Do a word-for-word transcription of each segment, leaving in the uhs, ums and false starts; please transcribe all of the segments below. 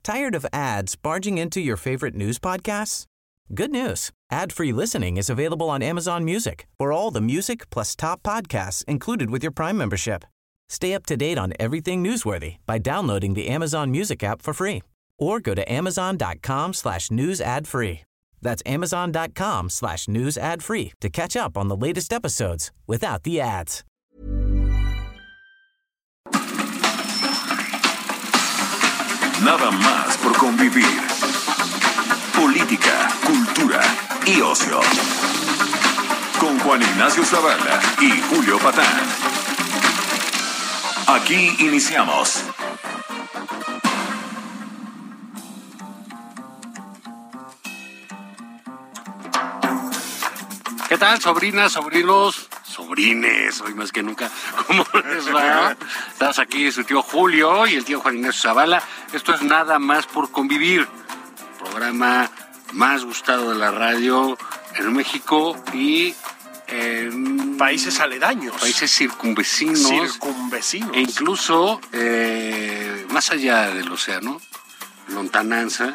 Tired of ads barging into your favorite news podcasts? Good news. Ad-free listening is available on Amazon Music for all the music plus top podcasts included with your Prime membership. Stay up to date on everything newsworthy by downloading the Amazon Music app for free or go to amazon.com slash news ad free. That's amazon.com slash news ad free to catch up on the latest episodes without the ads. Nada más por convivir. Política, cultura y ocio. Con Juan Ignacio Zavala y Julio Patán. Aquí iniciamos. ¿Qué tal, sobrinas, sobrinos, sobrines, hoy más que nunca? ¿Cómo les va? Estamos aquí, su tío Julio y el tío Juan Ignacio Zavala. Esto es Nada más por convivir. Programa más gustado de la radio en México y en países aledaños, países circunvecinos, circunvecinos. E incluso eh, más allá del océano, lontananza,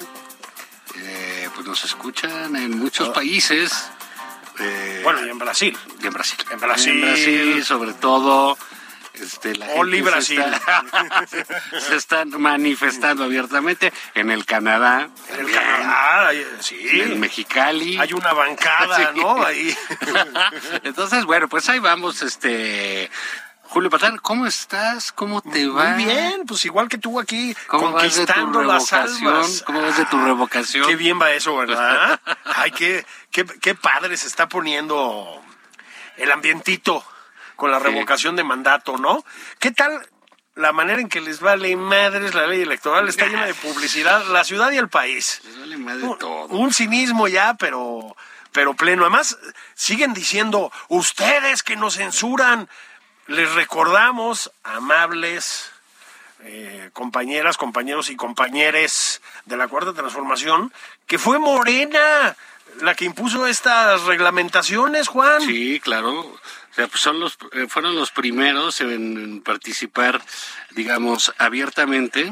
eh, pues nos escuchan en muchos oh. países. Eh, bueno, y en Brasil. Y en Brasil. En Brasil. En Brasil, sobre todo. Este, la Oli Brasil. Está, se están manifestando abiertamente en el Canadá. En el Canadá, sí. En el Mexicali. Hay una bancada, sí. ¿no? Ahí. Entonces, bueno, pues ahí vamos, este... Julio Patán, ¿cómo estás? ¿Cómo te va? Muy bien, pues igual que tú aquí, conquistando las almas. ¿Cómo vas de tu revocación? Qué bien va eso, ¿verdad? Ay, qué, qué, qué padre se está poniendo el ambientito con la revocación sí. de mandato, ¿no? ¿Qué tal la manera en que les vale madres la ley electoral? Está llena de publicidad, la ciudad y el país. Les vale madre un, todo. Un cinismo ya, pero, pero pleno. Además, siguen diciendo, ustedes que nos censuran. Les recordamos, amables eh, compañeras, compañeros y compañeres de la Cuarta Transformación, que fue Morena la que impuso estas reglamentaciones, Juan. Sí, claro. O sea, pues son los, eh, fueron los primeros en, en participar, digamos, abiertamente,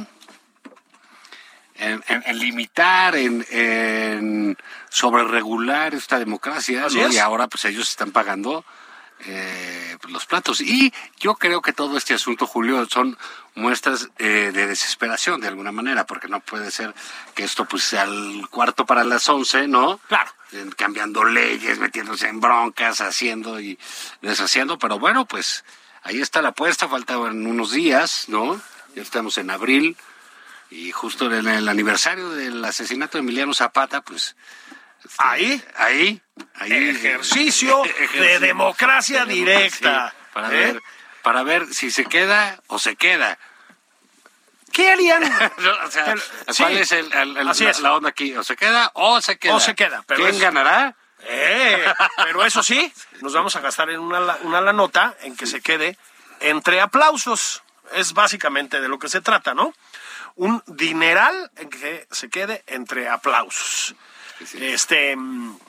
en, en, en limitar, en, en sobreregular esta democracia, ¿no? Y ahora pues ellos están pagando Eh, los platos. Y yo creo que todo este asunto, Julio, son muestras eh, de desesperación de alguna manera, porque no puede ser que esto pues sea el cuarto para las once, ¿no? Claro. Eh, cambiando leyes, metiéndose en broncas, haciendo y deshaciendo, pero bueno, pues ahí está la apuesta, faltaban unos días, ¿no? Ya estamos en abril y justo en el aniversario del asesinato de Emiliano Zapata, pues Este, ahí, ahí, ahí ejercicio, ejercicio de democracia de directa, sí, para ¿eh? ver, para ver si se queda o se queda. ¿Qué harían? o sea, Pero, ¿cuál sí, es, el, el, el, así la, es. la onda aquí? ¿O se queda o se queda? O se queda. Pero ¿Quién es... ganará? Eh, pero eso sí, nos vamos a gastar en una, una la nota en que se quede entre aplausos. Es básicamente de lo que se trata, ¿no? Un dineral en que se quede entre aplausos. Sí. Este,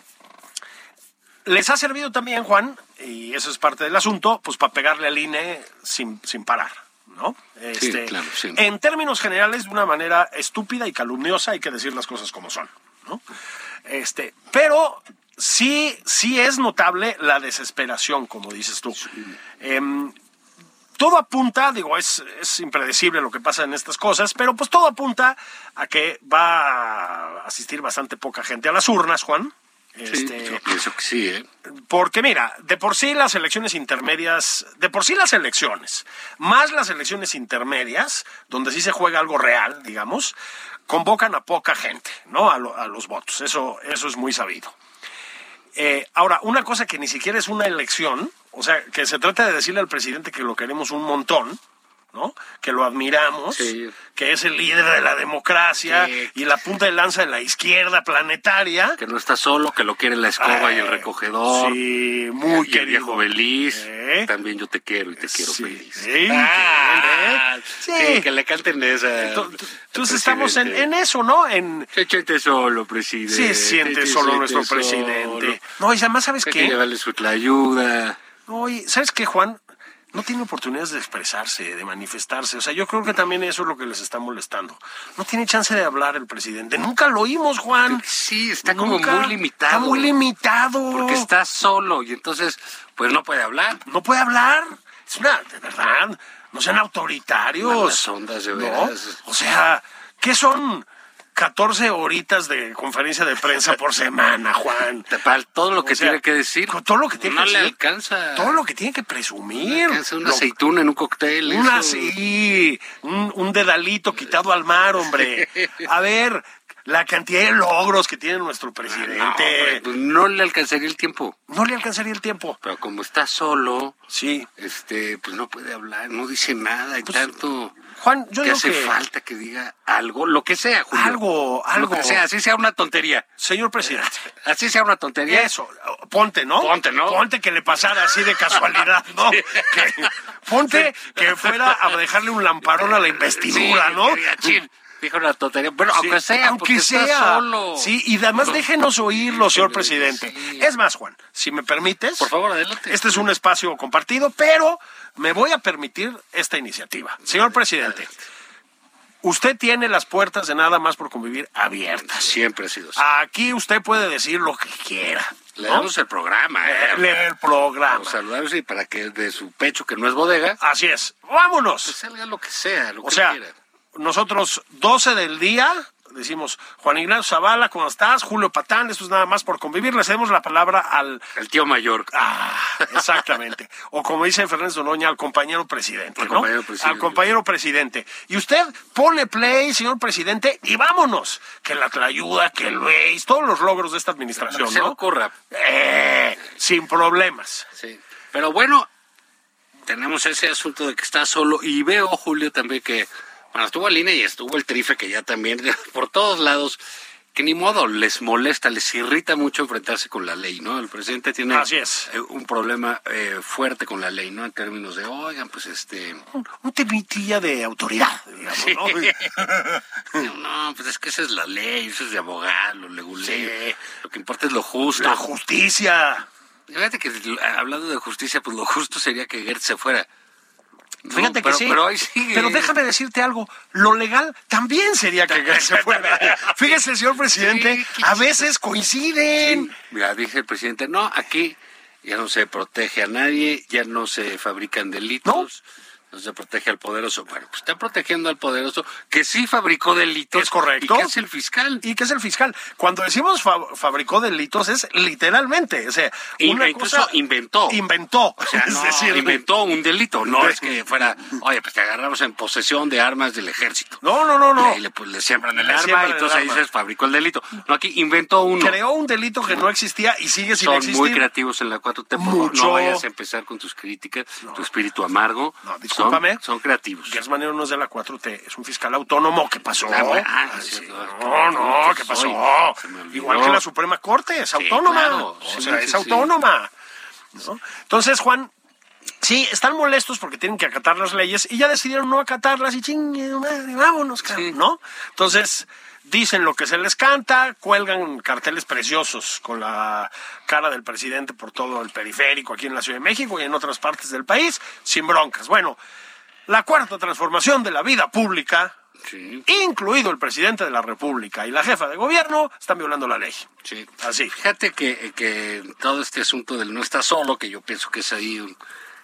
les ha servido también, Juan, y eso es parte del asunto, pues para pegarle al I N E sin, sin parar, ¿no? Este, sí, claro, sí. En términos generales, de una manera estúpida y calumniosa, hay que decir las cosas como son, ¿no? Este, pero sí, sí es notable la desesperación, como dices tú. Sí. Eh, Todo apunta, digo, es, es impredecible lo que pasa en estas cosas, pero pues todo apunta a que va a asistir bastante poca gente a las urnas, Juan. Sí, este, yo pienso que sí, ¿eh? Porque mira, de por sí las elecciones intermedias, de por sí las elecciones, más las elecciones intermedias, donde sí se juega algo real, digamos, convocan a poca gente, ¿no? A, lo, a los votos, eso, eso es muy sabido. Eh, ahora, una cosa que ni siquiera es una elección, o sea, que se trata de decirle al presidente que lo queremos un montón, ¿no? Que lo admiramos, sí. Que es el líder de la democracia, sí. Y la punta de lanza de la izquierda planetaria. Que no está solo, que lo quiere la escoba Ay, y el recogedor. Sí, muy y querido. El viejo Beliz. ¿Eh? También yo te quiero y te quiero sí, feliz. Sí, ah, ¿eh? sí. sí, que le canten esa. Entonces estamos en, en eso, ¿no? En Se siente solo, presidente. Sí, siente solo nuestro solo. presidente. No, y además, ¿sabes Hay qué? que llevarle su ayuda. No, y ¿sabes qué, Juan? no tiene oportunidades de expresarse, de manifestarse. O sea, yo creo que también eso es lo que les está molestando. No tiene chance de hablar el presidente. Nunca lo oímos, Juan. Sí, está como Nunca, muy limitado. Está muy limitado. Porque está solo y entonces, pues no puede hablar. No puede hablar. Es una, de verdad, no sean autoritarios. Malas ondas, de ¿no? veras. O sea, ¿qué son catorce horitas de conferencia de prensa por semana, Juan? Para todo lo que O sea, tiene que decir. con todo lo que tiene no que le decir. alcanza. Todo lo que tiene que presumir. Le alcanza una Lo- aceituna en un cóctel. Una eso. sí, un, un dedalito quitado al mar, hombre. A ver, la cantidad de logros que tiene nuestro No, presidente. hombre, pues no le alcanzaría el tiempo. No le alcanzaría el tiempo. Pero como está solo, Sí. este, pues no puede hablar, no dice nada y Pues, tanto. Juan, yo que digo hace que falta que diga algo, lo que sea, Julio. algo, algo. Lo que sea, así sea una tontería. Señor presidente, Así sea una tontería. eso, ponte, ¿no? Ponte, ¿no? Ponte que le pasara así de casualidad, ¿no? Sí. Que- ponte que fuera a dejarle un lamparón a la investidura, Sí, ¿no? que diga, "Chin, dijo una tontería. Bueno, Sí, aunque sea, aunque porque sea. está solo. Sí, y además déjenos oírlo, señor Sí. presidente. Es más, Juan, si me permites. Por favor, adelante. Este es un espacio compartido, pero me voy a permitir esta iniciativa. Señor presidente, usted tiene las puertas de Nada Más por Convivir abiertas. Siempre ha sido así. Aquí usted puede decir lo que quiera. Le ¿no? damos el programa, ¿eh? Le- el programa. Vamos a saludarlos y para que de su pecho, que no es bodega, Así es. Vámonos. pues salga lo que sea, lo O que sea, quiera. nosotros doce del día decimos, Juan Ignacio Zavala, ¿cómo estás? Julio Patán, esto es Nada Más por Convivir. Le cedemos la palabra al... El tío mayor. Ah, exactamente. O como dice Fernández Noroña, al compañero presidente, Al ¿no? compañero presidente. Al compañero presidente. Y usted pone play, señor presidente, y vámonos. Que la Tlayuda, que el Waze, todos los logros de esta administración, Lo que se le ¿no? ocurra. Eh, sin problemas. Sí. Pero bueno, tenemos ese asunto de que está solo y veo, Julio, también que, bueno, estuvo el I N E y estuvo el Trife, que ya también, por todos lados, que ni modo, les molesta, les irrita mucho enfrentarse con la ley, ¿no? El presidente tiene Así es. eh, un problema eh, fuerte con la ley, ¿no? En términos de, oigan, pues este... Un, un temitilla de autoridad, digamos, Sí. ¿no? No, pues es que esa es la ley, eso es de abogado, lo legulé. Sí. Lo que importa es lo justo. La justicia. Fíjate que hablando de justicia, pues lo justo sería que Gertz se fuera. No, Fíjate pero, que sí. Pero ahí sigue. Pero déjame decirte algo. Lo legal también sería que Gertz se fuera. Fíjese, señor presidente, Sí, qué a chistoso. veces coinciden. Sí, mira, dice el presidente, no, aquí ya no se protege a nadie, ya no se fabrican delitos. No se protege al poderoso. Bueno, pues está protegiendo al poderoso que sí fabricó delitos. Es correcto. ¿Y qué es el fiscal? ¿Y qué es el fiscal? Cuando decimos fa- fabricó delitos es literalmente, o sea, Y- una e incluso cosa inventó. inventó, O sea, es no, decir, inventó un delito. No de- es que fuera, oye, pues te agarramos en posesión de armas del ejército. No, no, no, Y no. ahí le, pues, le siembran el Le arma siembran y el entonces ahí arma. dices, fabricó el delito. No, aquí inventó uno. Creó un delito que no existía y sigue sin Son existir. muy creativos en la cuatro T. Por favor, Mucho. no vayas a empezar con tus críticas, tu espíritu amargo. No, Son- discúlpame. Son, creativos. Gertz Manero no es de la cuatro T, es un fiscal autónomo. ¿Qué pasó? Ah, bueno, ah, Ah, sí, sí. no, No, no, ¿qué soy? pasó? Se me olvidó. Igual que la Suprema Corte, es Sí, autónoma. claro. O Sí, sea, sí, es sí. autónoma. ¿No? Entonces, Juan, sí, están molestos porque tienen que acatar las leyes y ya decidieron no acatarlas y chingue, madre, vámonos, cabrón, Sí. ¿no? Entonces, dicen lo que se les canta, cuelgan carteles preciosos con la cara del presidente por todo el periférico aquí en la Ciudad de México y en otras partes del país, sin broncas. Bueno, la cuarta transformación de la vida pública, Sí, incluido el presidente de la República y la jefa de gobierno, están violando la ley. sí. Así. Fíjate que, que todo este asunto del no está solo, que yo pienso que es ahí un-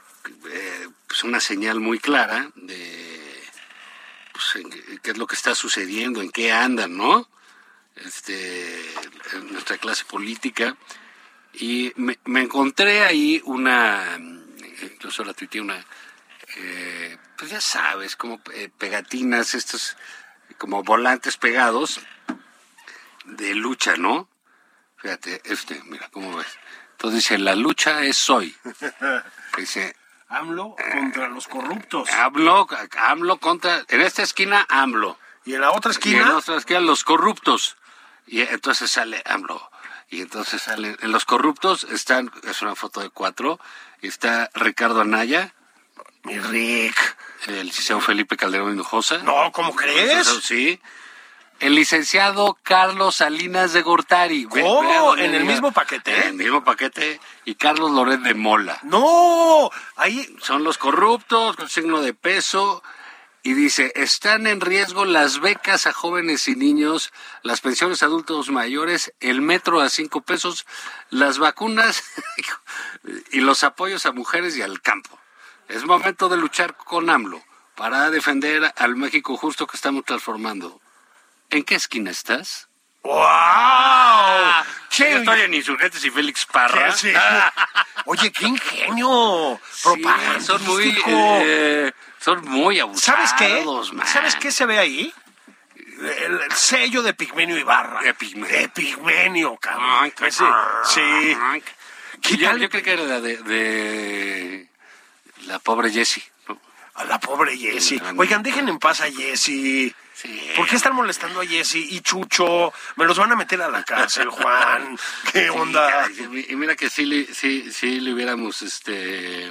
eh, pues una señal muy clara de pues, en qué es lo que está sucediendo, en qué andan, ¿no? Este, en nuestra clase política. Y me, me encontré ahí una, incluso la tuiteé una, eh, pues ya sabes, como eh, pegatinas, estos como volantes pegados de lucha, ¿no? Fíjate, este, mira, ¿cómo ves? Entonces dice, la lucha es hoy. Dice, AMLO contra los corruptos. AMLO, AMLO contra, en esta esquina AMLO. Y en la otra Y en esquina, la otra esquina los corruptos. Y entonces sale AMLO. Y entonces sale, en los corruptos están, es una foto de cuatro, está Ricardo Anaya, mi Rick. el licenciado Felipe Calderón Hinojosa. No, ¿cómo crees? Sí. el licenciado Carlos Salinas de Gortari. ¿Cómo? ¿En el mismo paquete? En el mismo paquete. Y Carlos Loret de Mola. ¡No! Ahí... Son los corruptos, con signo de peso. Y dice, están en riesgo las becas a jóvenes y niños, las pensiones a adultos mayores, el metro a cinco pesos, las vacunas y los apoyos a mujeres y al campo. Es momento de luchar con AMLO para defender al México justo que estamos transformando. ¿En qué esquina estás? ¡Wow! Yo estoy en Insurgentes y Félix Parra. Sí. Oye, qué ingenio. Sí, son muy... Eh, Son muy abusados. ¿Sabes qué? Man. ¿Sabes qué se ve ahí? El, el sello de Pigmenio Ibarra. De Pigmenio. De Pigmenio, cabrón. Ay, sí. sí. Yo, yo creo que era la de, de la pobre Jessie, ¿no? A la pobre Jessie. Oigan, dejen en paz a Jessie. Sí. ¿Por qué están molestando a Jessie y Chucho? Me los van a meter a la cárcel, Juan. ¿Qué sí, onda? Caray, y mira que sí le, sí, sí le hubiéramos este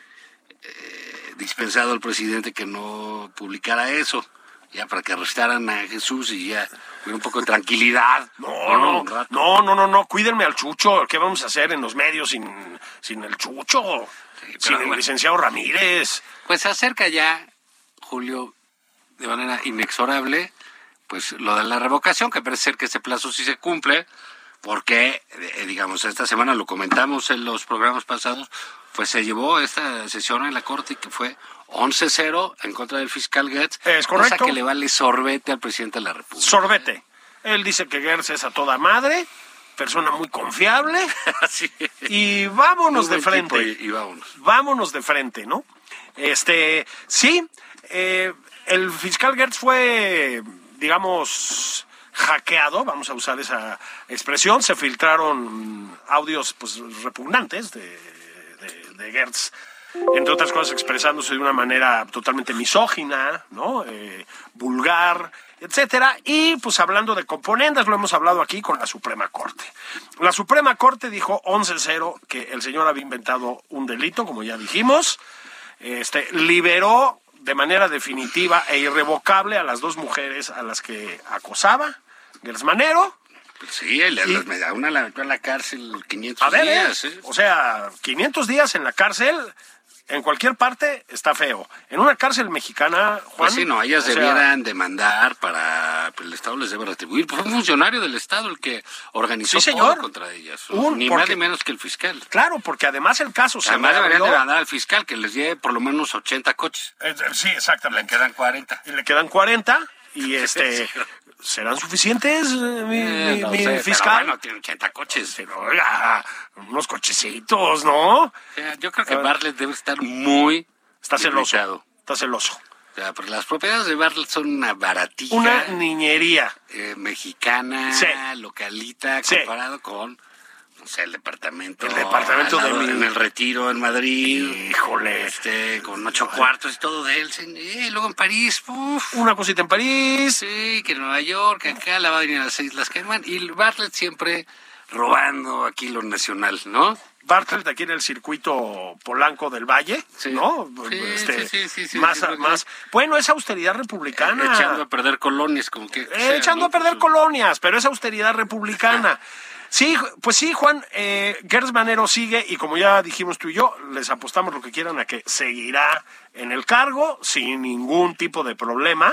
eh, dispensado al presidente que no publicara eso, ya para que arrestaran a Jesús y ya hubiera un poco de tranquilidad. No, no, no, no, no, no, no, cuídenme al Chucho. ¿Qué vamos a hacer en los medios sin, sin el Chucho? Sí, sin el bueno, licenciado Ramírez. Pues se acerca ya, Julio, de manera inexorable, pues lo de la revocación, que parece ser que ese plazo sí se cumple, porque, eh, digamos, esta semana lo comentamos en los programas pasados, pues se llevó esta sesión en la Corte que fue once cero en contra del fiscal Gertz. Es correcto. Cosa que le vale sorbete al presidente de la República. Sorbete. Él dice que Gertz es a toda madre, persona muy confiable, sí. y vámonos de frente. Y, y vámonos. Vámonos de frente, ¿no? Este, sí, eh, el fiscal Gertz fue, digamos, hackeado, vamos a usar esa expresión. Se filtraron audios pues repugnantes de, de, de Gertz, entre otras cosas expresándose de una manera totalmente misógina, ¿no? Eh, vulgar, etcétera. Y pues hablando de componendas, lo hemos hablado aquí con la Suprema Corte. La Suprema Corte dijo once cero que el señor había inventado un delito, como ya dijimos. Este, liberó de manera definitiva e irrevocable a las dos mujeres a las que acosaba, Gertz Manero. Pues sí, el, y, el, a una la metió en la cárcel quinientos a ver, días. ¿eh? O sea, quinientos días en la cárcel, en cualquier parte, está feo. En una cárcel mexicana, Juan... Pues sí, no, ellas debieran sea, demandar para... Pues el Estado les debe retribuir. Fue un funcionario del Estado el que organizó sí, señor. todo contra ellas. Un, ni porque, más ni menos que el fiscal. Claro, porque además el caso se Además deberían demandar al fiscal, que les lleve por lo menos ochenta coches. Eh, sí, exactamente. Le quedan cuarenta. Y le quedan cuarenta, y este... ¿Serán suficientes, mi, eh, mi, no mi sé, fiscal? Pero bueno, tiene ochenta coches. Pero, oiga, unos cochecitos, ¿no? O sea, yo creo que uh, Bartlett debe estar muy... Está celoso. Irritado. Está celoso. O sea, porque las propiedades de Bartlett son una baratija. Una niñería. Eh, mexicana, sí. localita, sí. comparado con... No sé, el departamento. El departamento de mi... En el Retiro, en Madrid. Híjole. Este, con ocho Híjole. cuartos y todo de él. Y luego en París, uf. Una cosita en París. Sí, que en Nueva York, acá la va a venir a las Islas Caimán. Y Bartlett siempre robando aquí lo nacional, ¿no? Bartlett aquí en el circuito Polanco del Valle, sí. ¿no? Sí, este, sí, sí, sí, sí, más, sí, más. Bueno, es austeridad republicana. Eh, echando a perder colonias, como que. Eh, sea, echando ¿no? a perder pues, colonias, pero es austeridad republicana. Sí, pues sí, Juan, eh, Gertz Manero sigue, y como ya dijimos tú y yo, les apostamos lo que quieran a que seguirá en el cargo sin ningún tipo de problema,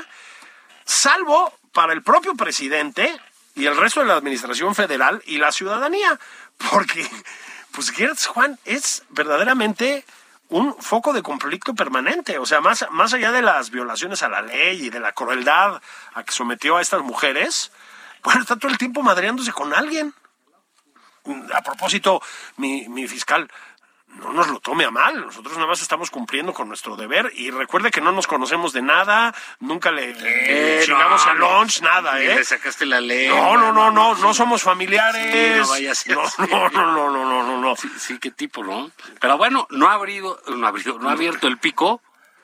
salvo para el propio presidente y el resto de la administración federal y la ciudadanía, porque pues Gertz, Juan, es verdaderamente un foco de conflicto permanente. O sea, más, más allá de las violaciones a la ley y de la crueldad a que sometió a estas mujeres, bueno, está todo el tiempo madreándose con alguien. A propósito, mi, mi fiscal, no nos lo tome a mal, nosotros nada más estamos cumpliendo con nuestro deber, y recuerde que no nos conocemos de nada, nunca le eh, chingamos no, el lunch, nada, ¿eh? Le sacaste la ley. No, no, no, no, no somos familiares. Sí, no vaya a ser no, no, no, no, no, no, no, no. Sí, sí, qué tipo, ¿no? Pero bueno, no ha abrido, no ha abierto, no ha abierto el pico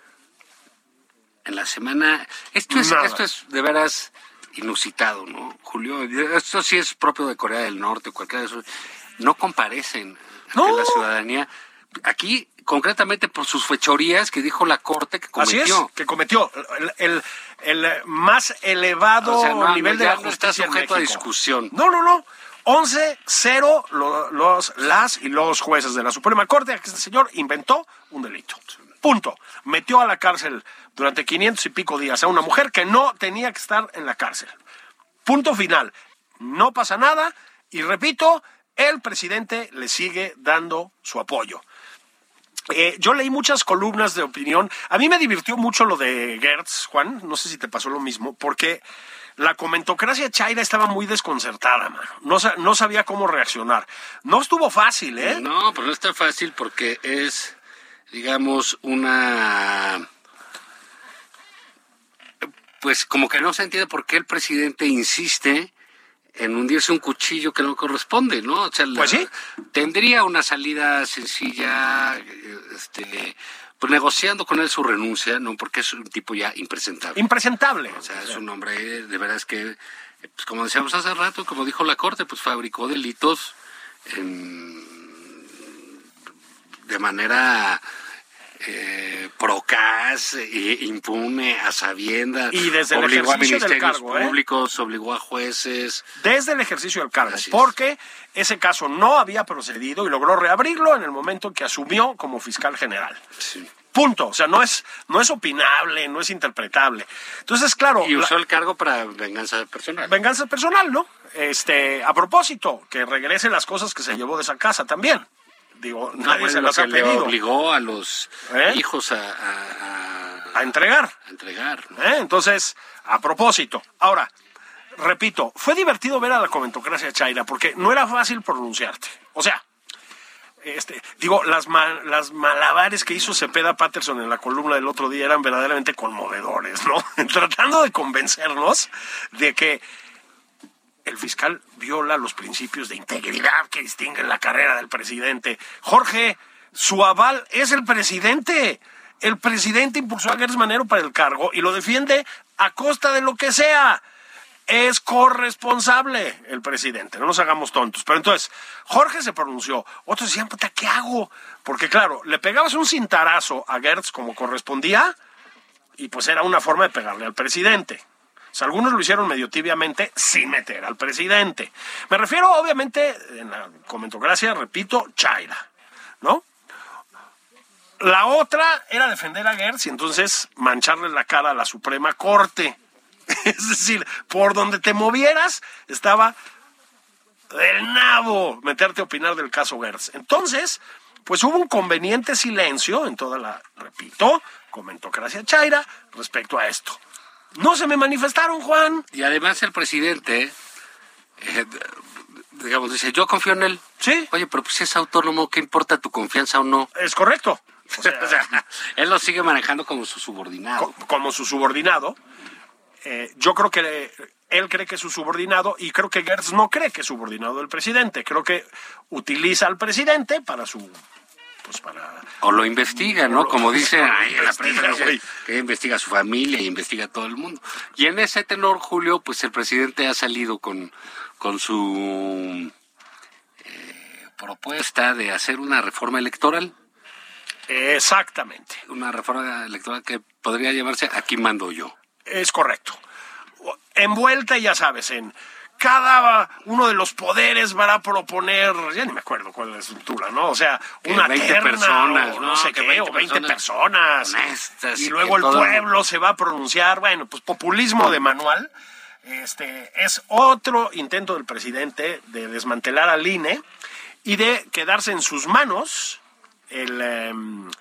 en la semana. Esto es, nada. esto es de veras inusitado, ¿no, Julio? Esto sí es propio de Corea del Norte, cualquiera de esos. No comparecen ante no. la ciudadanía aquí concretamente por sus fechorías que dijo la Corte que cometió. Así es, que cometió el, el, el más elevado o sea, no, nivel no, de la no está justicia en sujeto a México. discusión. No, no, no. once cero lo, los, las y los jueces de la Suprema Corte, que este señor inventó un delito. Punto. Metió a la cárcel durante quinientos y pico días a una mujer que no tenía que estar en la cárcel. Punto final. No pasa nada y repito, el presidente le sigue dando su apoyo. Eh, yo leí muchas columnas de opinión. A mí me divirtió mucho lo de Gertz, Juan. No sé si te pasó lo mismo, porque la comentocracia chaira estaba muy desconcertada, mano. No, no sabía cómo reaccionar. No estuvo fácil, ¿eh? No, pero no está fácil porque es, digamos, una... Pues como que no se entiende por qué el presidente insiste en hundirse un cuchillo que no corresponde, ¿no? O sea, la, pues sí. Tendría una salida sencilla, este, pues negociando con él su renuncia, ¿no? Porque es un tipo ya impresentable. Impresentable. O sea, es un hombre, de verdad es que, pues como decíamos hace rato, como dijo la Corte, pues fabricó delitos en, de manera... Eh, procaz, eh, impune, a sabiendas, y desde el obligó a ejercicio del ministerios cargo, públicos, ¿eh? Obligó a jueces. Desde el ejercicio del cargo, Así porque es. Ese caso no había procedido y logró reabrirlo en el momento en que asumió como fiscal general. Sí. Punto. O sea, no es, no es opinable, no es interpretable. Entonces, claro... Y usó la, el cargo para venganza personal. Venganza personal, ¿no? Este, a propósito, que regrese las cosas que se llevó de esa casa también. Digo, no, nadie bueno, se las que ha pedido. Le obligó a los ¿Eh? hijos a, a, a, a entregar. A entregar. ¿No? ¿Eh? Entonces, a propósito. Ahora, repito, fue divertido ver a la comentocracia chaira porque no era fácil pronunciarte. O sea, este, digo, las, ma- las malabares que hizo Cepeda Patterson en la columna del otro día eran verdaderamente conmovedores, ¿no? Tratando de convencernos de que el fiscal viola los principios de integridad que distinguen la carrera del presidente. Jorge, su aval es el presidente. El presidente impulsó a Gertz Manero para el cargo y lo defiende a costa de lo que sea. Es corresponsable el presidente, no nos hagamos tontos. Pero entonces, Jorge se pronunció. Otros decían, puta, ¿qué hago? Porque claro, le pegabas un cintarazo a Gertz como correspondía y pues era una forma de pegarle al presidente. O sea, algunos lo hicieron medio tibiamente sin meter al presidente. Me refiero, obviamente, en la comentocracia, repito, chaira, ¿no? La otra era defender a Gertz y entonces mancharle la cara a la Suprema Corte. Es decir, por donde te movieras, estaba del nabo meterte a opinar del caso Gertz. Entonces, pues hubo un conveniente silencio en toda la, repito, comentocracia chaira respecto a esto. No se me manifestaron, Juan. Y además el presidente, eh, digamos, dice, yo confío en él. Sí. Oye, pero pues si es autónomo, ¿qué importa tu confianza o no? Es correcto. O sea, o sea, él lo sigue manejando como su subordinado. Co- como su subordinado. Eh, yo creo que él cree que es su subordinado y creo que Gertz no cree que es subordinado del presidente. Creo que utiliza al presidente para su... Pues para... O lo investiga, ¿no? Como dice ahí en la prensa, Investiga, dice que investiga a su familia y investiga a todo el mundo. Y en ese tenor, Julio, pues el presidente ha salido con, con su eh, propuesta de hacer una reforma electoral. Exactamente. Una reforma electoral que podría llamarse Aquí mando yo. Es correcto. Envuelta, ya sabes, en... Cada uno de los poderes va a proponer, ya ni me acuerdo cuál es la estructura, ¿no? O sea, una veinte terna personas, o no, no, sé que qué, veinte o veinte personas personas. honestas, Y y luego que el todo- pueblo se va a pronunciar. Bueno, pues populismo de manual. Este es otro intento del presidente de desmantelar al I N E y de quedarse en sus manos el... Eh,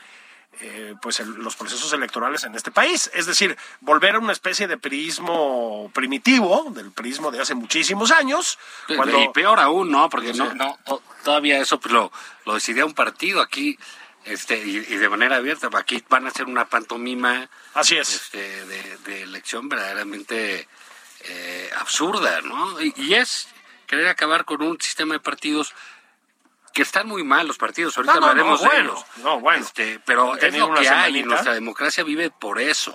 Eh, pues el, los procesos electorales en este país, es decir, volver a una especie de priismo primitivo, del priismo de hace muchísimos años, cuando... Y peor aún, ¿no? Porque Sí. no, no, to- todavía eso pues, lo, lo decidía un partido aquí, este, y, y de manera abierta. Aquí van a hacer una pantomima Así es. este, de, de elección verdaderamente eh, absurda, ¿no? Y, y es querer acabar con un sistema de partidos que están muy mal los partidos, ahorita No, no, hablaremos no, de bueno, ellos. no, bueno. Este, pero Han es tenido lo una que hay, y semanita. nuestra democracia vive por eso,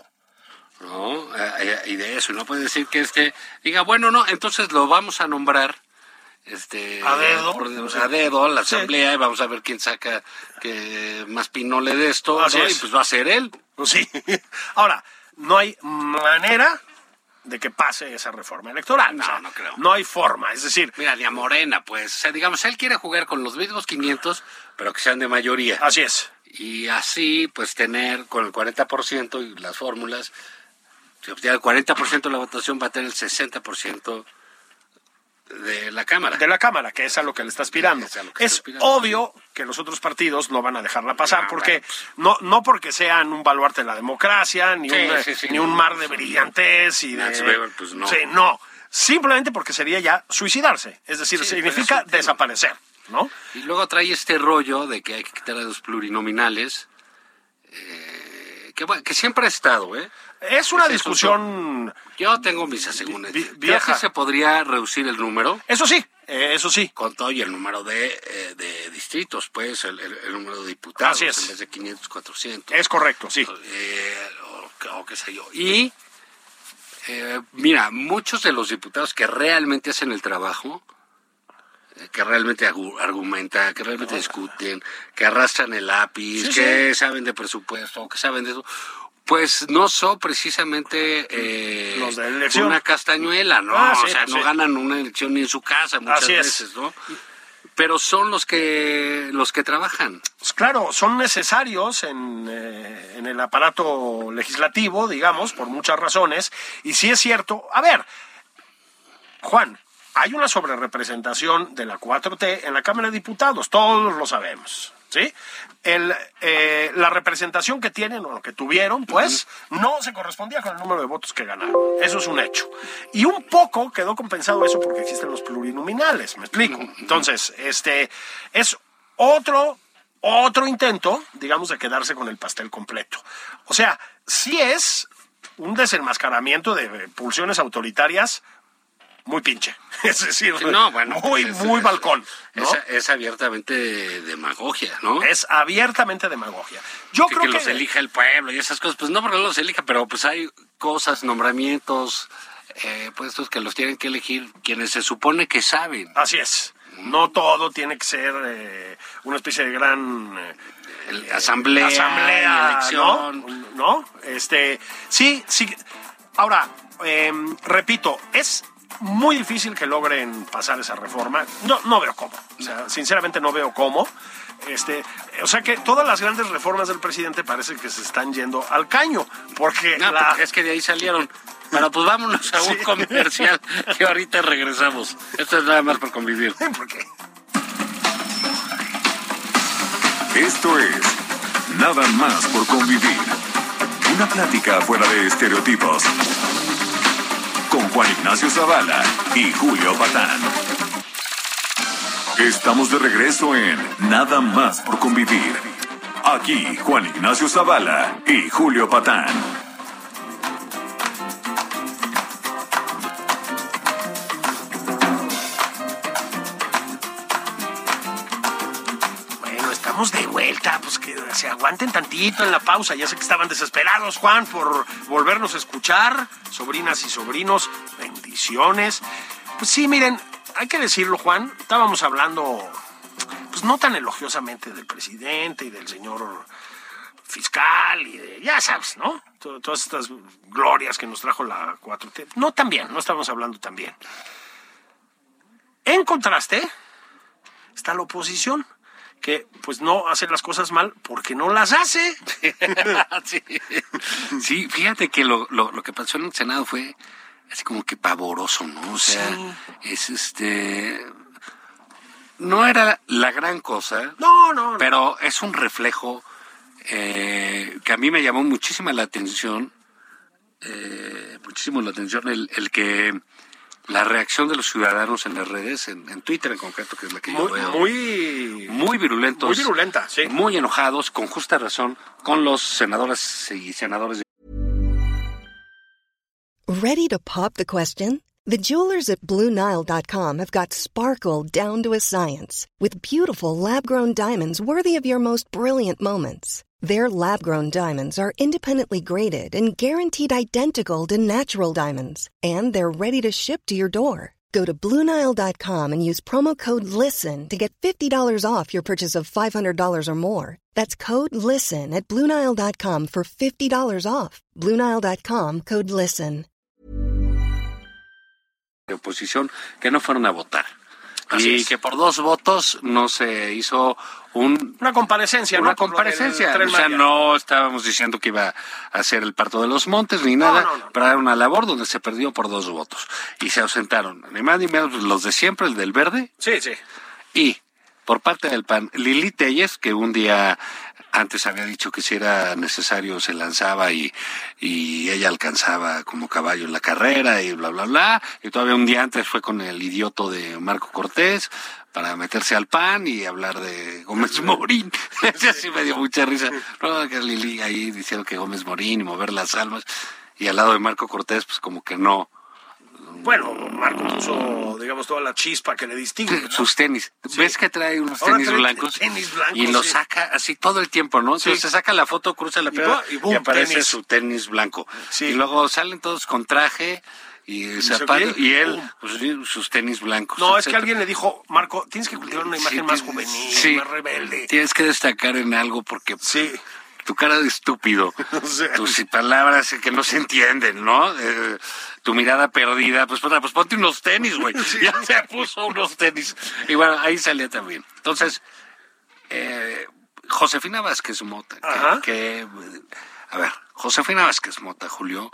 ¿no? Eh, y de eso, y no puede decir que este diga, bueno, no, entonces lo vamos a nombrar este a dedo, por, no sé. a dedo la Sí. asamblea y vamos a ver quién saca que más pinole de esto, Así ¿no? es. Y pues va a ser él. Pues sí. Ahora, no hay manera de que pase esa reforma electoral. No, o sea, no creo. No hay forma. Es decir, Mira, ni a Morena, pues. O sea, digamos, él quiere jugar con los mismos quinientos, pero que sean de mayoría. así es. Y así, pues, tener con el cuarenta por ciento y las fórmulas, si obtiene el cuarenta por ciento de la votación, va a tener el sesenta por ciento de la Cámara. De la Cámara, que es a lo que le está aspirando. Es a lo que Es está aspirando. obvio que los otros partidos no van a dejarla pasar, No, porque bueno, no no porque sean un baluarte de la democracia, ni, Sí, un, sí, sí, ni no, un mar de sí, brillantez y de... Max Weber, pues, no. Sí, no. Simplemente porque sería ya suicidarse. Es decir, Sí, significa pues, es un tema. desaparecer, ¿no? Y luego trae este rollo de que hay que quitar a los plurinominales, eh, que, bueno, que siempre ha estado, ¿eh? Es una Es eso, discusión... Yo tengo mis asegúnes. Vi- Creo vieja. que se podría reducir el número Eso sí, eh, eso sí. con todo y el número de, eh, de distritos, pues, el, el- el número de diputados, Así es. en vez de quinientos, cuatrocientos. Es correcto, sí. Eh, o, o qué sé yo. Y, eh, mira, muchos de los diputados que realmente hacen el trabajo, eh, que realmente agu- argumentan, que realmente discuten, que arrastran el lápiz, Sí, que saben de presupuesto, que saben de eso, pues no son precisamente eh, Los de elección. una castañuela, ¿no? Ah, sí, o sea, pues no sí. ganan una elección ni en su casa muchas Así es. veces, ¿no? Pero son los que los que trabajan. Pues claro, son necesarios en, eh, en el aparato legislativo, digamos, por muchas razones. Y sí es cierto, a ver, Juan, hay una sobrerepresentación de la cuatro T en la Cámara de Diputados, todos lo sabemos, ¿sí? El, eh, la representación que tienen o lo que tuvieron, pues, no se correspondía con el número de votos que ganaron. Eso es un hecho. Y un poco quedó compensado eso porque existen los plurinominales, ¿me explico? Entonces, este, es otro, otro intento, digamos, de quedarse con el pastel completo. O sea, sí es un desenmascaramiento de pulsiones autoritarias muy pinche. Es decir, No, bueno, muy, pues es- muy es- balcón, ¿no? Es, es abiertamente demagogia, ¿no? Es abiertamente demagogia. Yo que, creo que que... los elija el pueblo y esas cosas, pues no porque los elija, pero pues hay cosas, nombramientos, eh, puestos que los tienen que elegir quienes se supone que saben. Así es. No todo tiene que ser eh, una especie de gran... eh, El- asamblea, asamblea, elección. ¿no? ¿no? Este, sí, sí. Ahora, eh, repito, es muy difícil que logren pasar esa reforma. No, no veo cómo. O sea, sinceramente no veo cómo. Este, o sea que todas las grandes reformas del presidente parece que se están yendo al caño, porque No, la... porque es que de ahí salieron. Pero pues vámonos a un Sí. comercial que ahorita regresamos. Esto es nada más por convivir. porque Esto es Nada más por convivir. Una plática fuera de estereotipos. Con Juan Ignacio Zavala y Julio Patán. Estamos de regreso en Nada más por convivir. Aquí Juan Ignacio Zavala y Julio Patán. Bueno, estamos de vuelta, pues que se aguanten tantito en la pausa. Ya sé que estaban desesperados, Juan, por volvernos a escuchar. Sobrinas y sobrinos, bendiciones. Pues sí, miren, hay que decirlo, Juan, estábamos hablando, pues no tan elogiosamente del presidente y del señor fiscal y de, ya sabes, ¿no? Todo- Todas estas glorias que nos trajo la cuatro T. No tan bien, no estamos hablando tan bien. En contraste, está la oposición, que pues no hace las cosas mal porque no las hace. sí. Sí, fíjate que lo, lo, lo que pasó en el Senado fue así como que pavoroso, ¿no? O sea, Sí. es este... No era la gran cosa, No, no, no. pero es un reflejo eh, que a mí me llamó muchísima la atención, eh, muchísimo la atención el, el que la reacción de los ciudadanos en las redes, en, en Twitter en concreto, que es la que yo muy, veo, muy, muy virulentos, muy virulenta, sí. muy enojados, con justa razón, con los senadores y senadores. Ready to pop the question? The jewelers at Blue Nile dot com have got sparkle down to a science with beautiful lab-grown diamonds worthy of your most brilliant moments. Their lab-grown diamonds are independently graded and guaranteed identical to natural diamonds, and they're ready to ship to your door. Go to Blue Nile dot com and use promo code LISTEN to get fifty dollars off your purchase of five hundred dollars or more. That's code LISTEN at Blue Nile dot com for fifty dollars off. Blue Nile dot com, code LISTEN. De oposición que no fueron a votar. Así y es. que por dos votos no se hizo un Una comparecencia, una ¿no? Por lo del comparecencia. Tren O sea, Maya. no estábamos diciendo que iba a hacer el parto de los montes ni nada, no, no. pero era una labor donde se perdió por dos votos. Y se ausentaron, ni más ni menos los de siempre, el del verde, Sí, sí. y por parte del P A N, Lili Telles, que un día antes había dicho que si era necesario se lanzaba y, y ella alcanzaba como caballo en la carrera y bla, bla, bla. Y todavía un día antes fue con el idioto de Marco Cortés para meterse al P A N y hablar de Gómez Morín. Ese sí me dio mucha risa. No, que Lili ahí diciendo que Gómez Morín y mover las almas. Y al lado de Marco Cortés, pues como que no. Bueno, Marco puso, digamos, toda la chispa que le distingue, ¿no? Sus tenis. Sí. ¿Ves que trae unos Ahora tenis trae blancos? tenis blancos, y los sí. saca así todo el tiempo, ¿no? Entonces Sí. se saca la foto, cruza la Y pierna bu- y y, boom, aparece tenis. su tenis blanco. Sí. Y luego salen todos con traje y zapatos qué? y él, Boom. pues, sí, sus tenis blancos. No, es que etcétera. alguien le dijo, Marco, tienes que cultivar una imagen Sí, más tienes- juvenil, sí. más rebelde. Tienes que destacar en algo porque Sí. tu cara de estúpido, O sea. tus palabras que no se entienden, ¿no? Eh, tu mirada perdida, pues, pues ponte unos tenis, güey. Ya se puso unos tenis. Y bueno, ahí salía también. Entonces, eh, Josefina Vázquez Mota, Ajá. que, que, a ver, Josefina Vázquez Mota, Julio,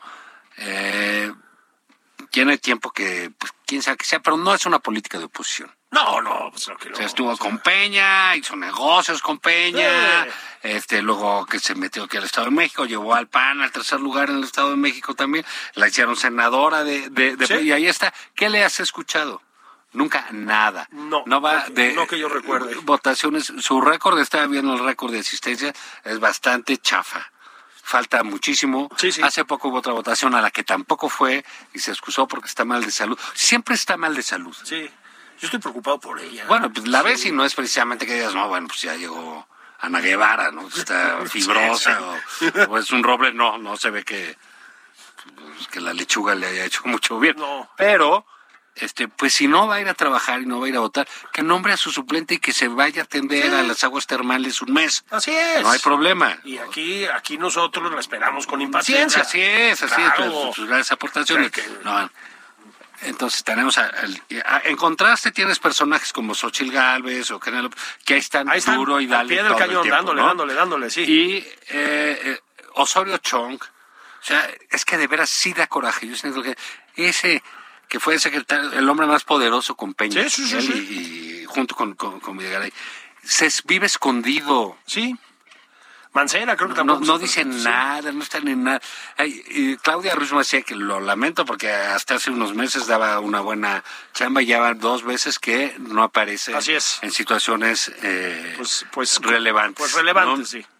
eh, tiene tiempo que, pues, quién sabe que sea, pero no es una política de oposición. No, no, pues lo que no. O sea, estuvo o sea, con Peña, hizo negocios con Peña, Sí. este, luego que se metió aquí al Estado de México, llevó al P A N al tercer lugar en el Estado de México también, la hicieron senadora de, de, de Sí. y ahí está. ¿Qué le has escuchado? Nunca nada. No, no va no que- de no que yo recuerde. votaciones. Su récord, estaba viendo el récord de asistencia, es bastante chafa. Falta muchísimo. Sí, sí. Hace poco hubo otra votación a la que tampoco fue y se excusó porque está mal de salud. Siempre está mal de salud. Sí, yo estoy preocupado por ella. Bueno, pues la Sí. ves y no es precisamente que digas, no, bueno, pues ya llegó Ana Guevara, ¿no? Está fibrosa Sí, O, o es un roble, no, no se ve que, pues, que la lechuga le haya hecho mucho bien. No. Pero, este, pues si no va a ir a trabajar y no va a ir a votar, que nombre a su suplente y que se vaya a atender Sí. a las aguas termales un mes. Así es. No hay problema. Y aquí, aquí nosotros la esperamos con Así es, impaciencia. así es, así Claro. es, sus, sus grandes aportaciones. O sea, que- No, entonces tenemos, a- al- a- en contraste tienes personajes como Xochitl Gálvez o Canelo, que ahí están, Ahí están, duro y al dale pie del todo el cañón, tiempo, dándole, ¿no? dándole, dándole, sí. Y eh, eh, Osorio Chong, o sea, es que de veras sí da coraje. Yo siento que ese que fue el secretario, el hombre más poderoso con Peña, Sí, sí, sí, él sí. Y, y junto con, con, con Videgaray, se es- vive escondido. Sí. Mancera, creo que No, tampoco. no se- dicen sí. nada, no están en nada. Ay, y Claudia Ruiz me decía que lo lamento porque hasta hace unos meses daba una buena chamba y ya van dos veces que no aparece Así es. en situaciones eh, Pues, pues, relevantes. Pues relevantes, ¿no? sí.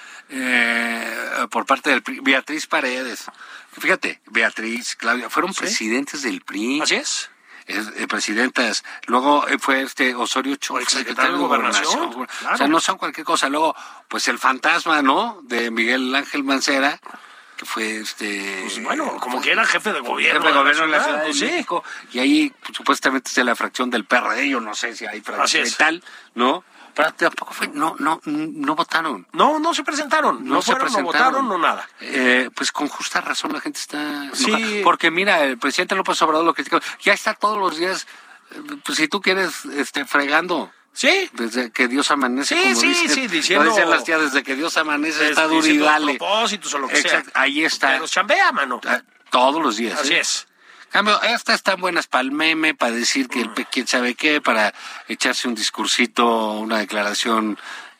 Eh, por parte del P R I, Beatriz Paredes. Fíjate, Beatriz, Claudia, fueron ¿Sí? presidentes del P R I. Así es. Es, eh, presidentas. Luego eh, fue este Osorio Chong, O exsecretario de Gobernación, claro. O sea, no son cualquier cosa. Luego, pues el fantasma, ¿no? De Miguel Ángel Mancera, que fue este. Pues bueno, como que era jefe de gobierno. jefe de gobierno de la Ciudad de pues sí. México. Y ahí, pues, supuestamente, es de la fracción del P R D. Yo no sé si hay Así fracción y es. tal, ¿no? Pero tampoco fue. No, no, no votaron. No, no se presentaron. No, No se fueron, no presentaron. votaron, no nada. Eh, pues con justa razón la gente está Sí. enojada. Porque mira, el presidente López Obrador lo critica, ya está todos los días, eh, pues si tú quieres, este, fregando. Sí. Desde que Dios amanece, Sí, como sí, dicen, sí, diciendo- lo dicen las tías, desde que Dios amanece está duro y Diciendo dale. propósitos o lo que Exacto, sea. ahí está. Pero chambea, mano. Ah, todos los días. Así ¿eh? es. Cambio, estas están buenas para el meme, para decir que el pe- quién sabe qué, para echarse un discursito, una declaración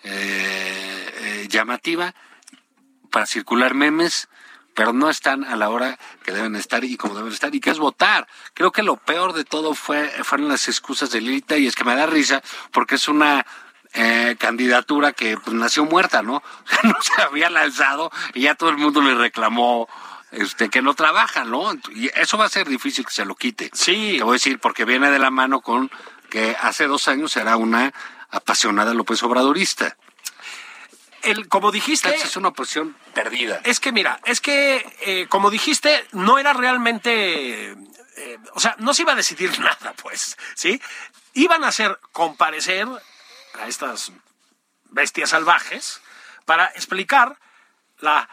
eh, eh, llamativa, para circular memes, pero no están a la hora que deben estar y como deben estar, y que es votar. Creo que lo peor de todo fue fueron las excusas de Lilita, y es que me da risa, porque es una eh, candidatura que pues, nació muerta, ¿no? No se había lanzado y ya todo el mundo le reclamó este que no trabaja, ¿no? Y eso va a ser difícil que se lo quite. Sí. Te voy a decir, porque viene de la mano con que hace dos años era una apasionada López Obradorista. El, como dijiste, Entonces es una posición perdida. es que mira, es que eh, como dijiste, no era realmente eh, o sea, no se iba a decidir nada, pues, ¿sí? Iban a hacer comparecer a estas bestias salvajes para explicar la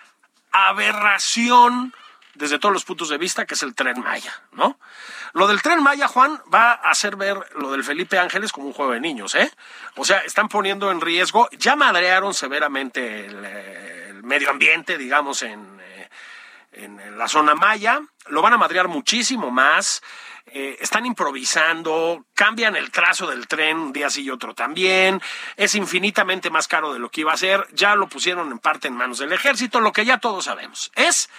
aberración desde todos los puntos de vista que es el Tren Maya, ¿no? Lo del Tren Maya, Juan, va a hacer ver lo del Felipe Ángeles como un juego de niños, ¿eh? O sea, están poniendo en riesgo, ya madrearon severamente el, el medio ambiente, digamos, en, en la zona Maya, lo van a madrear muchísimo más. Eh, están improvisando, cambian el trazo del tren un día sí y otro también, es infinitamente más caro de lo que iba a ser, ya lo pusieron en parte en manos del ejército, lo que ya todos sabemos. Es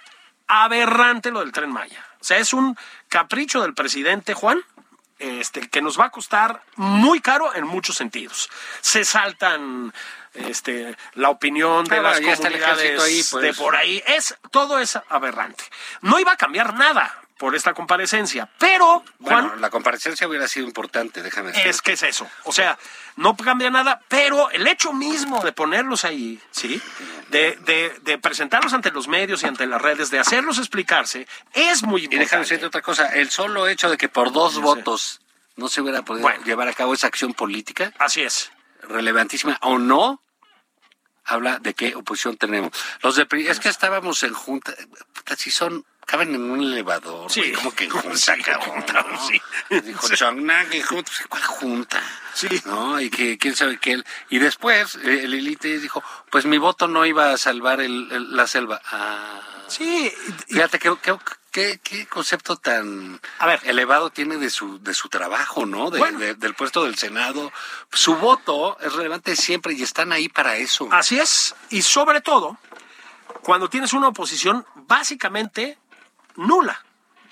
aberrante lo del Tren Maya. O sea, es un capricho del presidente, Juan, este, que nos va a costar muy caro en muchos sentidos. Se saltan este, la opinión de ah, las ya comunidades ahí, pues. de por ahí. Es, todo es aberrante. No iba a cambiar nada por esta comparecencia, pero, Juan... Bueno, la comparecencia hubiera sido importante, déjame decir. Es que es eso, o sea, no cambia nada, pero el hecho mismo de ponerlos ahí, ¿sí? De, de, de presentarlos ante los medios y ante las redes, de hacerlos explicarse, es muy importante. Y déjame decirte otra cosa, el solo hecho de que por dos No votos sé. no se hubiera podido bueno, llevar a cabo esa acción política... Así es. Relevantísima o no, habla de qué oposición tenemos. Los de P R I, es que estábamos en junta, puta, si son... Caben en un elevador, sí. Güey, como que junta, sí, cabrón, junta, ¿no? sí. Dijo Sí. Chongna, que junta, ¿cuál junta? Sí. ¿No? Y que quién sabe qué él. Y después eh, el élite dijo, pues mi voto no iba a salvar el, el, la selva. Ah. Sí. Y, Fíjate qué, qué, qué, qué concepto tan a ver, elevado tiene de su de su trabajo, ¿no? De, bueno. de, del puesto del Senado. Su voto es relevante siempre y están ahí para eso. Así es. Y sobre todo, cuando tienes una oposición básicamente nula.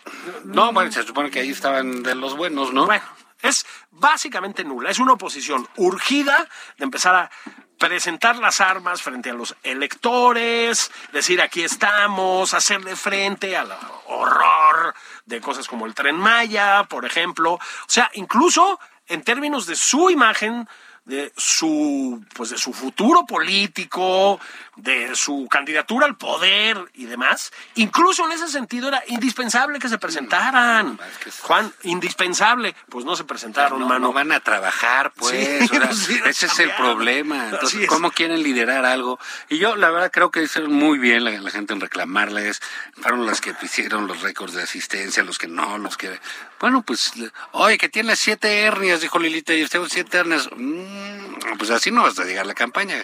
No, bueno, se supone que ahí estaban de los buenos, ¿no? Bueno, es básicamente nula. Es una oposición urgida de empezar a presentar las armas frente a los electores, decir aquí estamos, hacerle frente al horror de cosas como el Tren Maya, por ejemplo. O sea, incluso en términos de su imagen, de su pues de su futuro político, de su candidatura al poder y demás, incluso en ese sentido era indispensable que se presentaran. Juan, indispensable, pues no se presentaron, no, mano. no van a trabajar, pues, Sí, o sea, sí, ese es el cambiar. problema. Entonces, Así es. ¿cómo quieren liderar algo? Y yo, la verdad, creo que hicieron muy bien la, la gente en reclamarles. Fueron las que hicieron los récords de asistencia, los que no, los que... Bueno, pues, oye, que tiene siete hernias, dijo Lilita, y usted siete hernias. Mm, pues así no vas a llegar la campaña.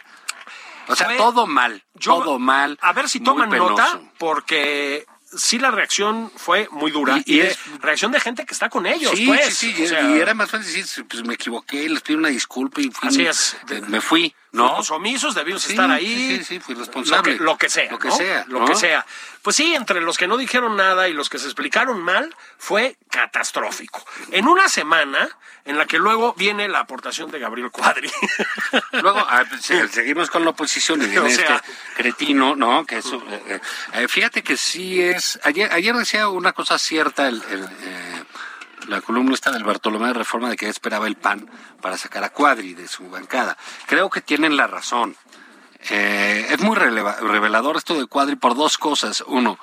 O sea, Fue- todo mal, Yo- todo mal. A ver si muy toman penoso. nota, porque sí la reacción fue muy dura. Y- Y, y de es- reacción de gente que está con ellos, Sí, pues. sí, sí, O sea, y era más fácil decir, pues me equivoqué, les pido una disculpa y fui, Así es. eh, me fui, ¿no? Los omisos debimos Sí, estar ahí. sí, sí, sí, fui responsable. Lo que, lo que sea. Lo que ¿no? sea, Lo ¿no? que sea. Pues sí, entre los que no dijeron nada y los que se explicaron mal, fue catastrófico. En una semana en la que luego viene la aportación de Gabriel Cuadri. Luego, ah, pues, se- seguimos con la oposición y viene O sea- este cretino, ¿no? Que eso, eh, eh, fíjate que sí es... Ayer, ayer decía una cosa cierta el, el, eh, la columnista del Bartolomé de Reforma de que esperaba el P A N para sacar a Cuadri de su bancada. Creo que tienen la razón. Eh, es muy releva- revelador esto de Cuadri por dos cosas. Uno,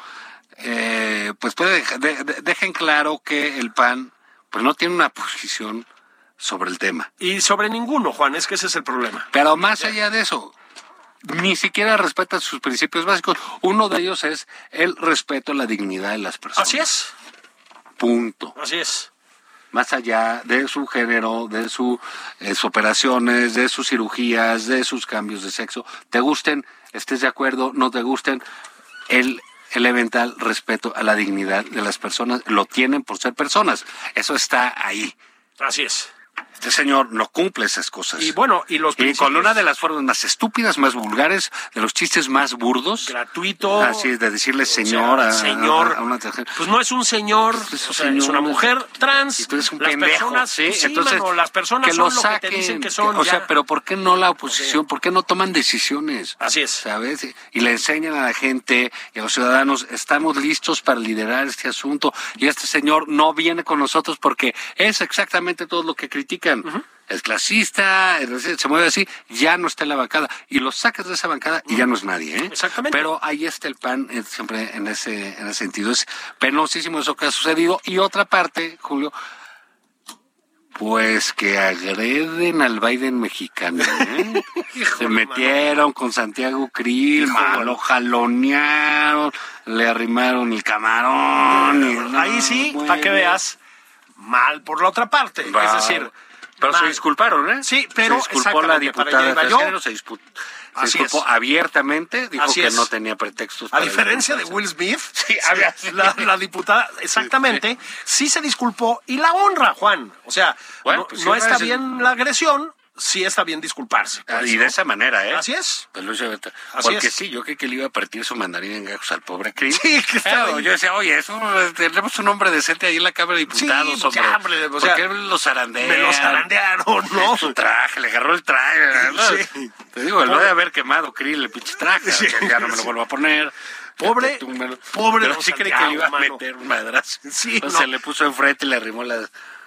eh, pues puede deja- de- de- dejen claro que el P A N pues no tiene una posición sobre el tema. Y sobre ninguno, Juan, es que ese es el problema. Pero más allá de eso, ni siquiera respeta sus principios básicos. Uno de ellos es el respeto a la dignidad de las personas. Así es, Punto. así es. Más allá de su género, de su, eh, sus operaciones, de sus cirugías, de sus cambios de sexo, te gusten, estés de acuerdo, no te gusten, el elemental respeto a la dignidad de las personas lo tienen por ser personas. Eso está ahí. Así es. Este señor no cumple esas cosas. Y bueno, y los Y con principios- una de las formas más estúpidas, más vulgares, de los chistes más burdos. gratuito. Así es, de decirle O sea, señor a, señor. a una Pues no es un señor, Es un o sea, señor. es una mujer trans. Y tú eres un las pendejo, personas, ¿sí? pues sí, Entonces, mano, las personas que son lo lo saquen, que te dicen que son. o ya. sea, pero ¿por qué no la oposición? ¿Por qué no toman decisiones? Así es. ¿Sabes? Y le enseñan a la gente y a los ciudadanos, estamos listos para liderar este asunto y este señor no viene con nosotros porque es exactamente todo lo que critican. es clasista, se mueve así, ya no está en la bancada. Y lo sacas de esa bancada y ya no es nadie, ¿eh? Exactamente. Pero ahí está el P A N eh, siempre en ese, en ese sentido. Es penosísimo eso que ha sucedido. Y otra parte, Julio, pues que agreden al Biden mexicano, ¿eh? Se metieron con Santiago Krill, lo jalonearon, le arrimaron el camarón. Y, no, ahí sí, bueno. para que veas, mal por la otra parte. Va. Es decir, pero mal. se disculparon, ¿eh? Sí, pero se disculpó la exactamente, para diputada allá iba de yo. género, se disculpó, se Así disculpó es. abiertamente, dijo Así que es. no tenía pretextos. A para diferencia de disculparse. Will Smith, Sí, había- la, la diputada, exactamente, sí se disculpó y la honra, Juan. O sea, Bueno, no, pues sí, no está parece- bien la agresión, sí está bien disculparse. Ah, Pues, y ¿no? de esa manera, ¿eh? Así es. Pues Luis Abeta. Así Porque es. sí, yo creí que le iba a partir su mandarín en gajos al pobre Chris. Sí, que estaba Claro, ahí. yo decía, oye, eso tenemos un hombre decente ahí en la Cámara de Diputados, Sí, pues hombre. ya, hombre, o ¿Por sea, qué lo zarandean? Me los zarandearon, ¿no? Su traje, le agarró el traje. ¿no? Sí. Te digo, lo Pobre- de haber quemado Krill el pinche traje. Sí. Ya no me lo vuelvo a poner. Pobre- Tú me lo- pobre Pero don sí creí que Santiago, le iba a mano. meter un madrazo. Sí, Entonces no. se le puso enfrente y le arrimó las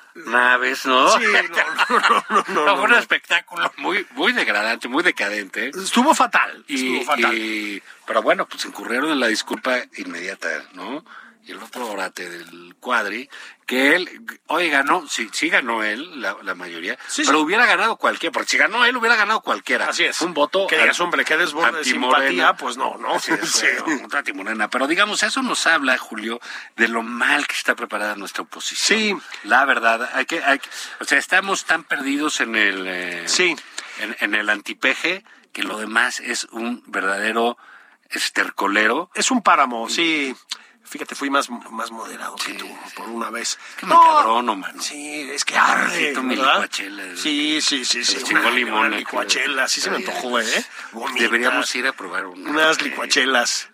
naves, ¿no? Sí, no, no, no, no, no, No, fue un no. espectáculo muy, muy degradante, muy decadente. Estuvo fatal, Y, estuvo fatal. y- pero bueno, pues incurrieron en la disculpa inmediata, ¿no? Y el otro orate del Cuadri, que él, oye, ganó, sí, sí ganó él, la, la mayoría, Sí, pero sí. hubiera ganado cualquiera, porque si ganó él, hubiera ganado cualquiera. Así es. Fue un voto. Que digas, an- hombre, que desborde de antimorena. simpatía, pues no, no. Así es, Sí. bueno, contra Timorena. Pero digamos, eso nos habla, Julio, de lo mal que está preparada nuestra oposición. Sí. La verdad, hay que, hay que, o sea, estamos tan perdidos en el, eh, Sí. en, en el antipeje, que lo demás es un verdadero estercolero. Es un páramo, sí. Fíjate, fui más, más moderado que tú, por una vez. Es que me cabrono, mano. Sí, es que arde, Necesito mi ¿verdad? licuachela. Sí, sí, sí, sí. Se chingó Una, limón una aquí. licuachela, sí se me antojó, ¿eh? Gomitas, Deberíamos ir a probar una. unas licuachelas.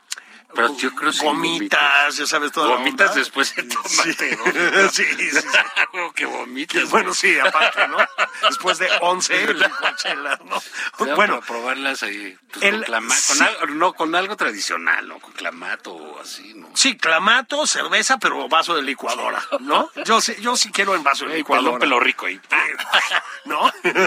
Pero yo creo que sí, Gomitas, ya sabes todo. Gomitas después de tomate, ¿no? Sí, sí, sí. Algo que vomitas. Bueno, sí, aparte, ¿no? Después de once licuachelas, ¿no? Bueno, Bueno, para probarlas ahí pues, el- con clamato, sí. con algo, no, con algo tradicional, ¿no? Con clamato o así, ¿no? sí, clamato, cerveza, pero vaso de licuadora, ¿no? Yo sí, yo sí quiero en vaso de Ey, licuadora. pelón, pelo rico ahí. ¿No?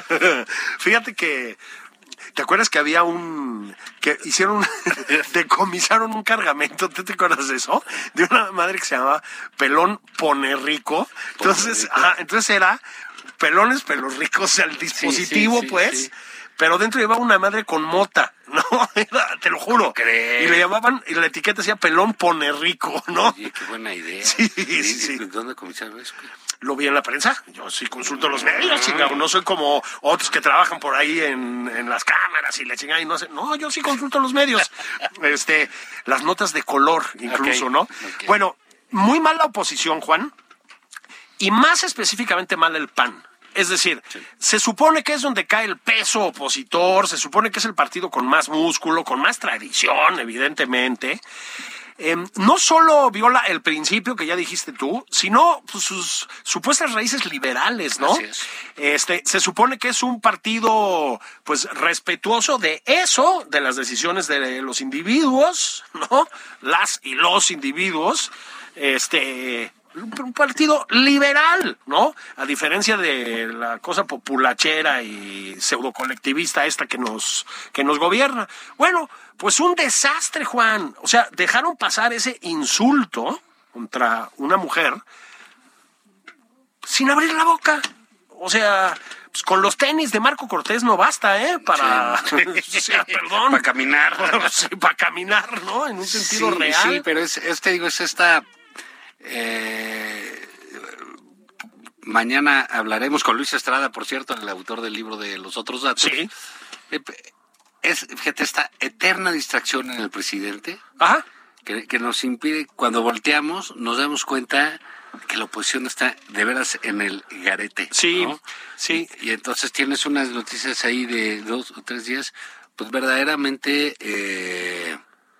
Fíjate que, ¿te acuerdas que había un, que hicieron, un- decomisaron un cargamento, ¿tú te acuerdas de eso? De una madre que se llamaba Pelón Pone Rico. Entonces, Rico. ajá, entonces era pelones, pelos ricos, o sea, el dispositivo, sí, pues. sí. Pero dentro llevaba una madre con mota, ¿no? Era, te lo juro. crees? Y le llamaban, y la etiqueta decía Pelón Pone Rico, ¿no? Oye, qué buena idea. Sí, ¿Y- sí, sí. y ¿Dónde comenzaron eso? Lo vi en la prensa. Yo sí consulto los medios, chingado. No soy como otros que trabajan por ahí en, en las cámaras y la chingada y no sé. No, yo sí consulto los medios. Este, las notas de color, incluso, Ok, ¿no? ok. Bueno, muy mal la oposición, Juan. Y más específicamente mal el P A N. Es decir, se supone que es donde cae el peso opositor, se supone que es el partido con más músculo, con más tradición, evidentemente. Eh, no solo viola el principio que ya dijiste tú, sino pues, sus supuestas raíces liberales, ¿no? Así es. Este, se supone que es un partido, pues, respetuoso de eso, de las decisiones de los individuos, ¿no? Las y los individuos, este, un partido liberal, ¿no? A diferencia de la cosa populachera y pseudocolectivista esta que nos, que nos gobierna. Bueno, pues un desastre, Juan. O sea, dejaron pasar ese insulto contra una mujer sin abrir la boca. O sea, pues con los tenis de Marco Cortés no basta, ¿eh? Para, Sí. o sea, perdón. Para caminar. Sí, para caminar, ¿no? En un sentido Sí, real. Sí, pero es, es, te digo, es esta... Eh, mañana hablaremos con Luis Estrada, por cierto, el autor del libro de Los Otros Datos. Sí. Eh, Es, fíjate, esta eterna distracción en el presidente Ajá. que, que nos impide, cuando volteamos, nos damos cuenta que la oposición está de veras en el garete. Sí, ¿no? sí. Y, y entonces tienes unas noticias ahí de dos o tres días, pues verdaderamente eh,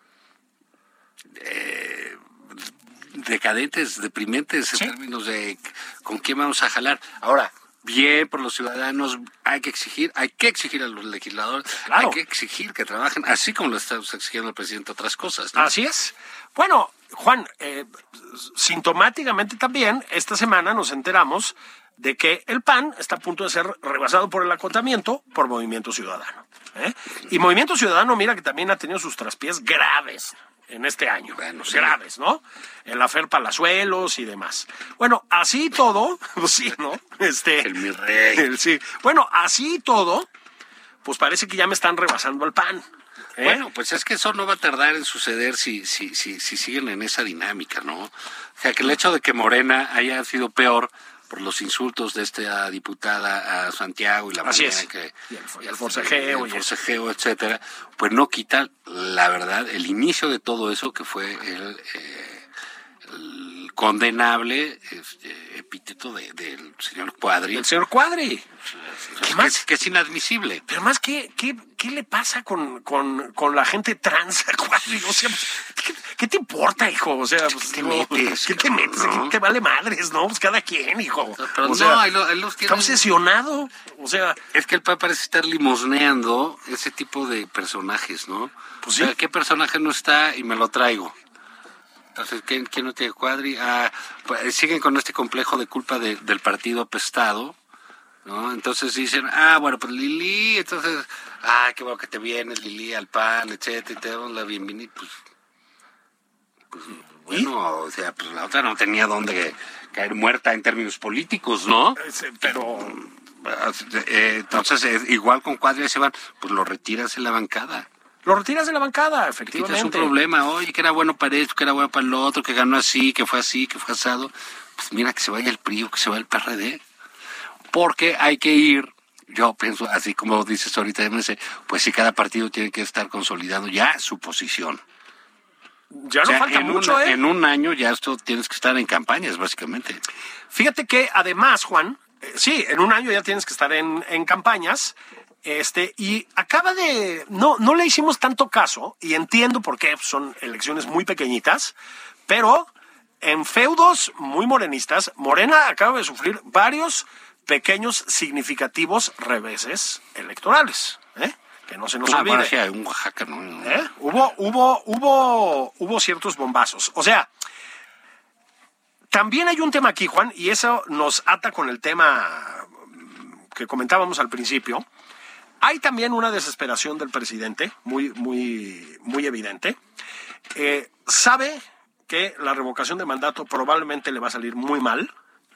eh, decadentes, deprimentes en Sí. términos de con quién vamos a jalar. Ahora, bien por los ciudadanos, hay que exigir, hay que exigir a los legisladores, Claro. hay que exigir que trabajen, así como lo estamos exigiendo al presidente otras cosas, ¿no? Así es. Bueno, Juan, eh, sintomáticamente también, esta semana nos enteramos de que el P A N está a punto de ser rebasado por el acotamiento por Movimiento Ciudadano. ¿eh? Y Movimiento Ciudadano, mira que también ha tenido sus traspiés graves en este año. Bueno, sí. Graves, ¿no? El afer Palazuelos y demás. Bueno, así todo, pues sí, ¿no? Este, el mi rey. El, sí. Bueno, así todo, pues parece que ya me están rebasando al P A N. ¿Eh? Bueno, pues es que eso no va a tardar en suceder si, si, si, si siguen en esa dinámica, ¿no? O sea, que el hecho de que Morena haya sido peor por los insultos de esta diputada a Santiago y la Así manera es. que y el, y el forcejeo, y el forcejeo, etcétera, pues no quita la verdad el inicio de todo eso que fue el, eh, el condenable este, epíteto de, del señor Cuadri. El señor Cuadri. ¿Qué más? Que, que es inadmisible. Pero más, ¿qué, qué, qué le pasa con, con, con la gente trans, Cuadri? O sea, ¿qué, ¿qué te importa, hijo? O sea, pues, ¿qué te no, metes? ¿Qué te metes? ¿No? ¿Qué te vale madres, no? Pues cada quien, hijo. Pero o no, sea, ahí lo, ahí los está tienen... obsesionado. O sea, es que el P A parece estar limosneando ese tipo de personajes, ¿no? Pues sí. O sea, ¿qué personaje no está y me lo traigo? Entonces, ¿quién, quién no tiene Cuadri? Ah, pues, siguen con este complejo de culpa de, del partido apestado, ¿no? Entonces dicen, ah, bueno, pues Lili, entonces, ah, qué bueno que te vienes, Lili, al P A N, etcétera, y te damos la bienvenida, pues, pues bueno, o sea, pues la otra no tenía dónde caer muerta en términos políticos, ¿no? pero... Eh, entonces, eh, igual con Cuadri se van, pues lo retiras en la bancada. Lo retiras de la bancada, Es efectivamente. un problema, oye, que era bueno para esto, que era bueno para lo otro, que ganó así, que fue así, que fue asado. Pues mira, que se vaya el P R I o que se vaya el P R D. Porque hay que ir, yo pienso, así como dices ahorita, pues si cada partido tiene que estar consolidando ya su posición. Ya no o sea, falta en mucho, un, ¿eh? En un año ya esto tienes que estar en campañas, básicamente. Fíjate que además, Juan, eh, sí, en un año ya tienes que estar en, en campañas. Este, y acaba de, no, no le hicimos tanto caso, y entiendo por qué, son elecciones muy pequeñitas, pero en feudos muy morenistas, Morena acaba de sufrir varios pequeños significativos reveses electorales, ¿eh? Que no se nos Ah, olvide. bueno, sí, un Oaxaca, ¿no? ¿Eh? Hubo, hubo, hubo, hubo ciertos bombazos. O sea, también hay un tema aquí, Juan, y eso nos ata con el tema que comentábamos al principio. Hay también una desesperación del presidente, muy, muy, muy evidente. Eh, sabe que la revocación de mandato probablemente le va a salir muy mal.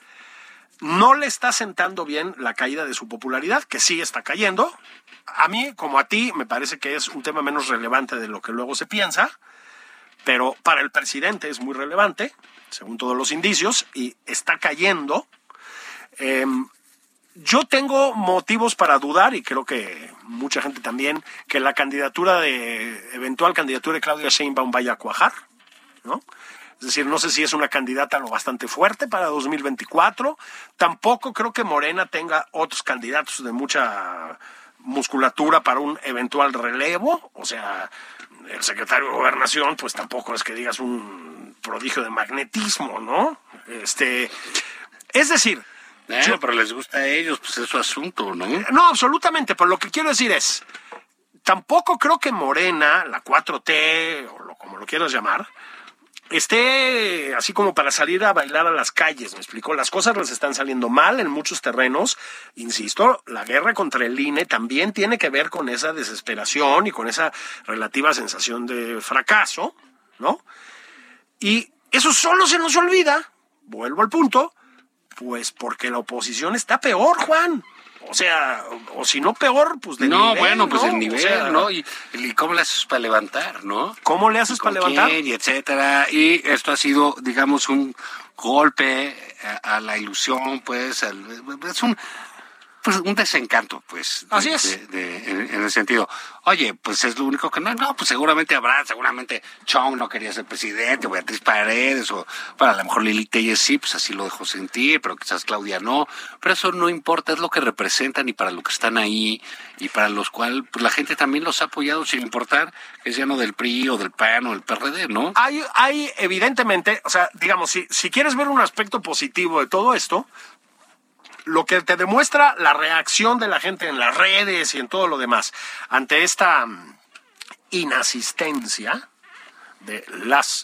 No le está sentando bien la caída de su popularidad, que sí está cayendo. A mí, como a ti, me parece que es un tema menos relevante de lo que luego se piensa, pero para el presidente es muy relevante, según todos los indicios, y está cayendo. Eh, Yo tengo motivos para dudar, y creo que mucha gente también, que la candidatura de, eventual candidatura de Claudia Sheinbaum vaya a cuajar, ¿no? Es decir, no sé si es una candidata lo bastante fuerte para dos mil veinticuatro. Tampoco creo que Morena tenga otros candidatos de mucha musculatura para un eventual relevo. O sea, el secretario de Gobernación, pues tampoco es que digas un prodigio de magnetismo, ¿no? Este, es decir... Eh, Yo, pero les gusta a ellos, pues es su asunto, ¿no? No, absolutamente, pero lo que quiero decir es, tampoco creo que Morena, la cuatro T, o lo, como lo quieras llamar, esté así como para salir a bailar a las calles, ¿me explicó? Las cosas les están saliendo mal en muchos terrenos. Insisto, la guerra contra el I N E también tiene que ver con esa desesperación y con esa relativa sensación de fracaso, ¿no? Y eso solo se nos olvida, vuelvo al punto, pues porque la oposición está peor, Juan. O sea, o, o si no peor, pues de no, nivel. Bueno, pues ¿no? el nivel, o sea, ¿no? Y, y cómo le haces para levantar, ¿no? ¿Cómo le haces para levantar? Quién, y etcétera. Y esto ha sido, digamos, un golpe a, a la ilusión, pues, al, es un... Pues un desencanto, pues. De, Así es. De, de, en, en el sentido, oye, pues es lo único que no, no, pues seguramente habrá, seguramente Chong no quería ser presidente, o Beatriz Paredes, o, bueno, a lo mejor Lili Telles sí, pues así lo dejó sentir, pero quizás Claudia no, pero eso no importa, es lo que representan y para lo que están ahí, y para los cuales, pues la gente también los ha apoyado sin importar que sea no del P R I, o del P A N, o del P R D, ¿no? Hay, hay evidentemente, o sea, digamos, si, si quieres ver un aspecto positivo de todo esto, lo que te demuestra la reacción de la gente en las redes y en todo lo demás ante esta inasistencia de las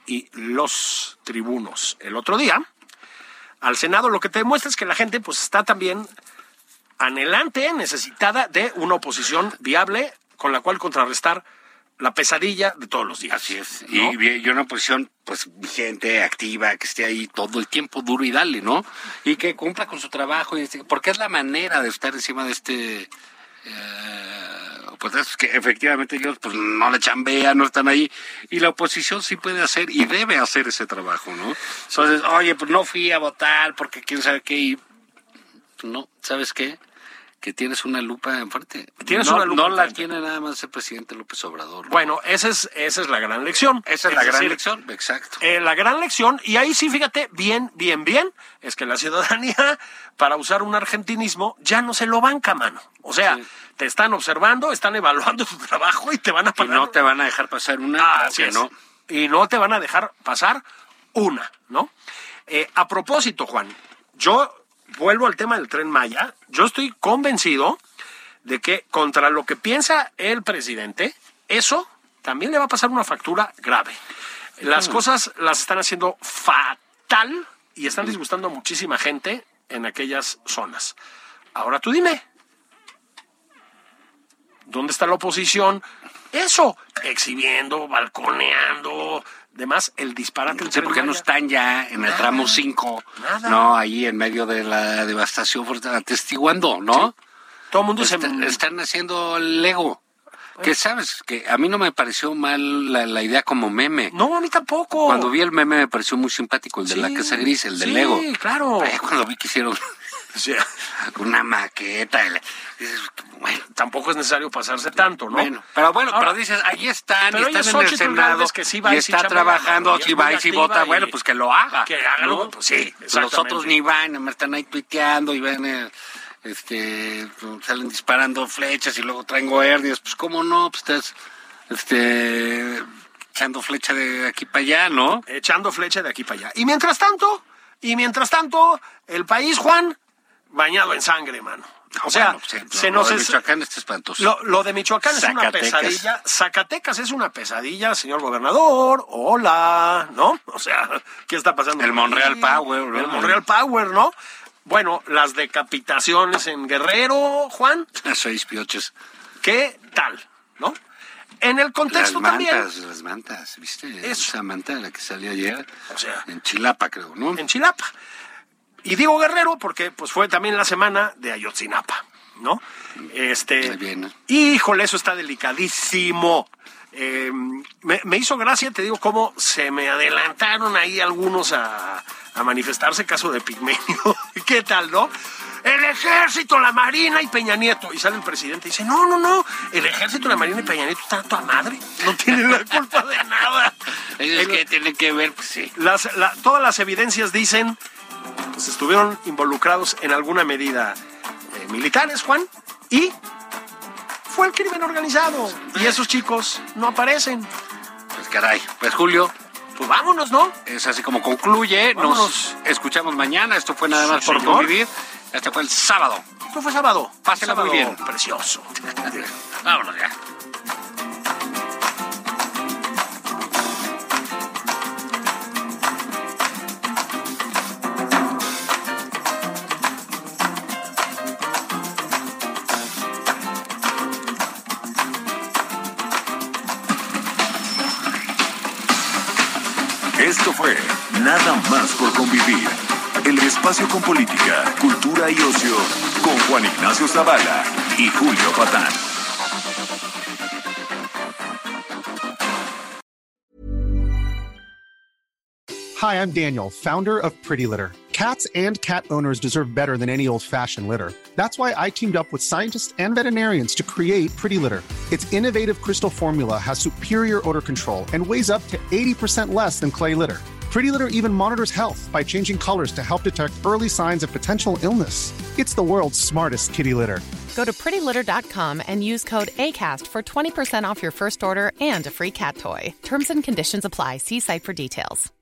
y los tribunos el otro día al Senado, lo que te demuestra es que la gente pues está también anhelante, necesitada de una oposición viable con la cual contrarrestar la pesadilla de todos los días. Así es. ¿no? Y, y una posición, pues, vigente, activa, que esté ahí todo el tiempo duro y dale, ¿no? Y que cumpla con su trabajo, y este, porque es la manera de estar encima de este... Eh, pues es que efectivamente ellos pues no le chambean, no están ahí, y la oposición sí puede hacer y debe hacer ese trabajo, ¿no? Entonces, oye, pues no fui a votar porque quién sabe qué, y no, ¿sabes qué? Que tienes una lupa enfrente. Tienes no, una lupa No la enfrente. tiene nada más el presidente López Obrador, ¿no? Bueno, esa es, esa es la gran lección. Esa es la gran decir, lección, exacto. Eh, la gran lección, y ahí sí, fíjate, bien, bien, bien, es que la ciudadanía, para usar un argentinismo, ya no se lo banca, mano. O sea, Sí. te están observando, están evaluando tu trabajo y te van a Y pagar. no te van a dejar pasar una, Ah, claro así que es. no. Y no te van a dejar pasar una, ¿no? Eh, a propósito, Juan, yo vuelvo al tema del Tren Maya. Yo estoy convencido de que contra lo que piensa el presidente, eso también le va a pasar una factura grave. Las cosas las están haciendo fatal y están disgustando a muchísima gente en aquellas zonas. Ahora tú dime, ¿dónde está la oposición? Eso, exhibiendo, balconeando, demás, el disparate. No sé por qué no están ya en el Nada, tramo cinco, nada. no, ahí en medio de la devastación, atestiguando, ¿no? Sí. Todo el mundo se... Está- están haciendo el Lego. Que sabes, que a mí no me pareció mal la, la idea como meme. No, a mí tampoco. Cuando vi el meme me pareció muy simpático, el de Sí, la casa gris, el del sí, Lego. claro. Pero ya cuando vi que hicieron O sea, una maqueta, el- dices, bueno, tampoco es necesario pasarse tanto, ¿no? bueno, pero bueno, Ahora, pero dices, ahí están, pero y ella están es en el Xochitl Senado, Gálvez, que sí va y y sí está chambea, trabajando, y es si muy va y si activa vota, y- bueno, pues que lo haga. Que haga ¿no? lo- pues sí, Los exactamente. otros ni van, nomás están ahí tuiteando y ven, eh, este, salen disparando flechas y luego traen guardias, pues cómo no, pues estás, este, echando flecha de aquí para allá, ¿no? Echando flecha de aquí para allá. Y mientras tanto, y mientras tanto, el país, Juan, bañado en sangre, mano. O sea, Bueno, pues, se lo nos de es... Michoacán está espantoso. Lo, lo de Michoacán es una Zacatecas. pesadilla. Zacatecas es una pesadilla, señor gobernador. Hola, ¿no? O sea, ¿qué está pasando? El Monreal aquí? Power, ¿no? El Monreal Power, ¿no? Bueno, las decapitaciones en Guerrero, Juan, Seis pioches. ¿qué tal? ¿No? En el Las contexto mantas, también, las mantas, ¿viste? Eso. Esa manta de la que salió ayer. O sea. En Chilapa, creo, ¿no? en Chilapa. Y digo Guerrero porque pues fue también la semana de Ayotzinapa, ¿no? Este, Muy bien, ¿no? híjole, eso está delicadísimo. Eh, me, me hizo gracia, te digo, cómo se me adelantaron ahí algunos a, a manifestarse, caso de Pigmenio. ¿Qué tal, no? El ejército, la marina y Peña Nieto. Y sale el presidente y dice, no, no, no, el ejército, la marina y Peña Nieto están a toda madre. No tienen la culpa de nada. Ellos El- que tienen que ver, pues sí. las, la- todas las evidencias dicen, pues estuvieron involucrados en alguna medida eh, militares, Juan, y fue el crimen organizado. Y esos chicos no aparecen. Pues caray. Pues Julio, Pues vámonos, ¿no? es así como concluye. Vámonos. Nos escuchamos mañana. Esto fue nada más Sí, por señor. convivir. Este fue el sábado. Esto fue sábado. Pásela muy Sábado bien. Precioso. Vámonos ya. Esto fue Nada más por convivir. El espacio con política, cultura y ocio con Juan Ignacio Zavala y Julio Patán. Hi, I'm Daniel, founder of Pretty Litter. Cats and cat owners deserve better than any old-fashioned litter. That's why I teamed up with scientists and veterinarians to create Pretty Litter. Its innovative crystal formula has superior odor control and weighs up to eighty percent less than clay litter. Pretty Litter even monitors health by changing colors to help detect early signs of potential illness. It's the world's smartest kitty litter. Go to pretty litter dot com and use code ACAST for twenty percent off your first order and a free cat toy. Terms and conditions apply. See site for details.